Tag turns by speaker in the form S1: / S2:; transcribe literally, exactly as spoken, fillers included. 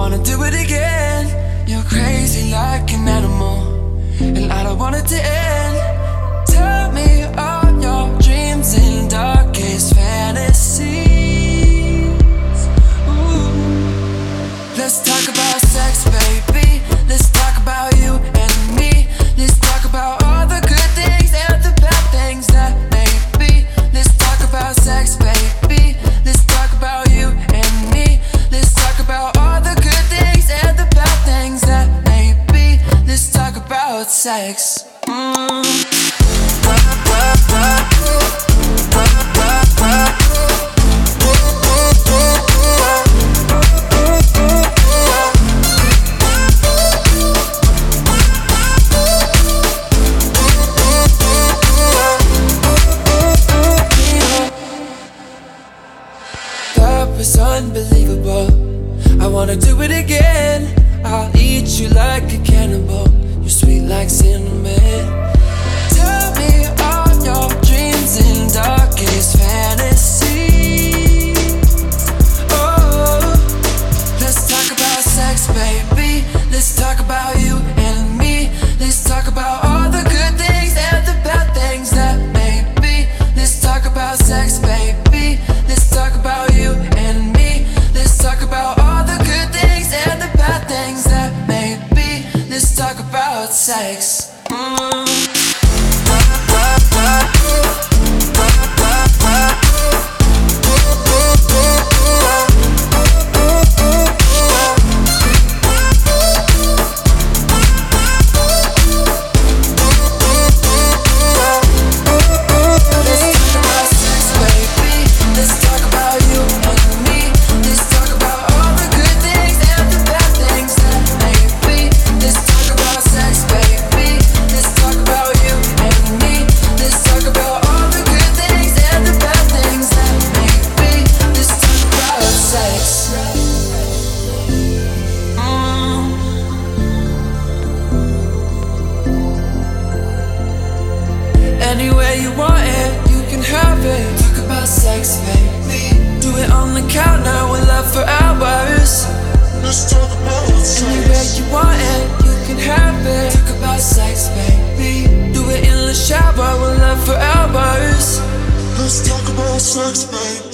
S1: wanna do it again. You're crazy like an animal, and I don't want it to end. Tell me all your dreams and darkest fantasies. Ooh. Let's talk about sex, baby. Let's talk about you and me. Let's talk about all the good things and the bad things that may be. Let's talk about sex, baby. Let's talk about you and me. Let's talk about all the good things and the bad things that may be. Let's talk about sex. Mm. That was unbelievable. I wanna do it again. I'll eat you like a cannibal. You're sweet like cinnamon. Tell me all your dreams and darkest fantasies. Oh, let's talk about sex, baby. Let's talk about you and me. Let's talk about all the good things and the bad things that may be. Let's talk about sex, baby. Let's talk about you and me. Let's talk about all the good things and the bad things that may be. Let's talk about sex. Mm. Anywhere you want it, you can have it. Talk about sex, baby. Do it on the count now, we'll love for hours. Let's talk about sex. Anywhere you want it, you can have it. Talk about sex, baby. Do it in the shower, we'll love for hours. Let's talk about sex, baby.